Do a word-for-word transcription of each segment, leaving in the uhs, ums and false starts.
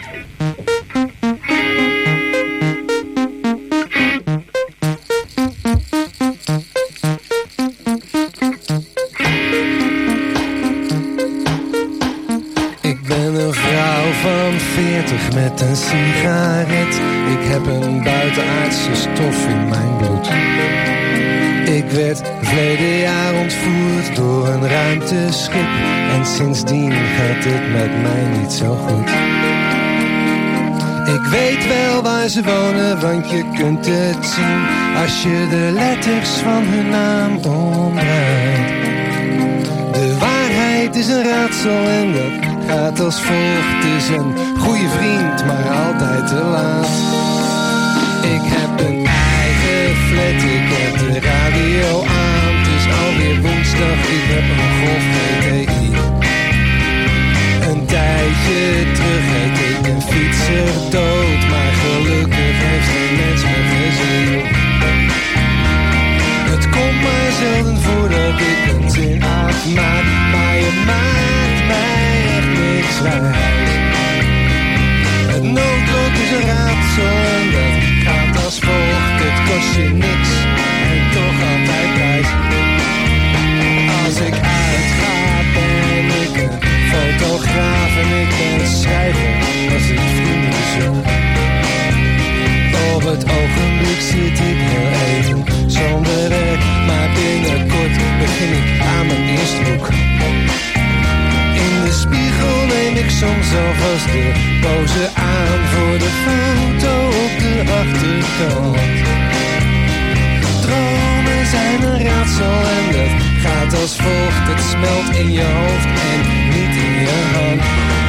Met een sigaret, ik heb een buitenaardse stof in mijn bloed. Ik werd verleden jaar ontvoerd door een ruimteschip en sindsdien gaat het met mij niet zo goed. Ik weet wel waar ze wonen, want je kunt het zien als je de letters van hun naam omdraait. De waarheid is een raadsel en dat gaat als volgt. Het is een goede vriend, maar altijd te laat. Ik heb een eigen flat, ik heb de radio aan. Het is alweer woensdag, ik heb een Golf G T I. Een tijdje terug reed ik een fietser dood, maar gelukkig heeft geen mens me gezien. Het komt maar zelden voor dat ik een zin afmaak, maar je maakt mij echt niks wijs. Het noodlot is een raadsel en dat gaat als volgt. Het kost je niks en toch altijd prijs. Als ik uitga ben ik een fotograaf en ik ben schrijver als ik vrienden bezoek. Op het ogenblik zit ik heel even zonder werk, maar binnenkort begin ik aan mijn eerste boek. In de spiegel neem ik soms alvast de pose aan voor de foto op de achterkant. Dromen zijn een raadsel en dat gaat als volgt. Het smelt in je hoofd en niet in je hand.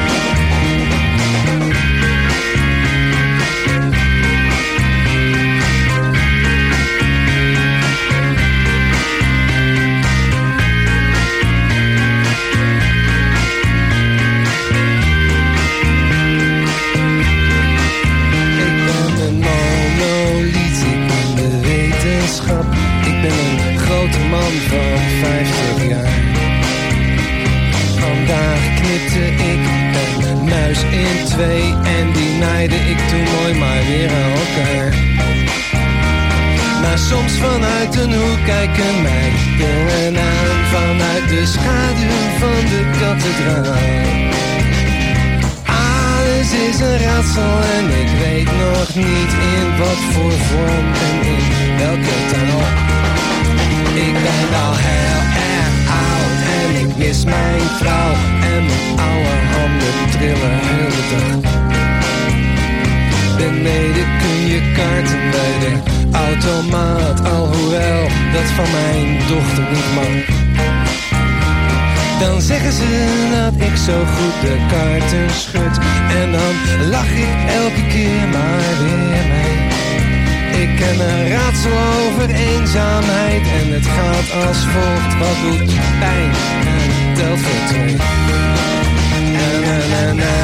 Ik ben een grote man van vijftig jaar. Vandaag knipte ik een muis in twee en die naaide ik toen mooi maar weer aan elkaar. Maar soms vanuit een hoek kijken mij jongen aan, vanuit de schaduw van de kathedraal. Alles is een raadsel en ik weet nog niet in wat voor vorm en in welke taal. Ik ben al heel erg oud en ik mis mijn vrouw en mijn oude handen trillen heel de dag. Beneden kun je kaarten bij de automaat, alhoewel dat van mijn dochter niet mag. Dan zeggen ze dat ik zo goed de kaarten schud en dan lach ik elke keer maar weer mee. Ik ken een raadsel over eenzaamheid en het gaat als volgt. Wat doet pijn en telt voor twee. Na na na na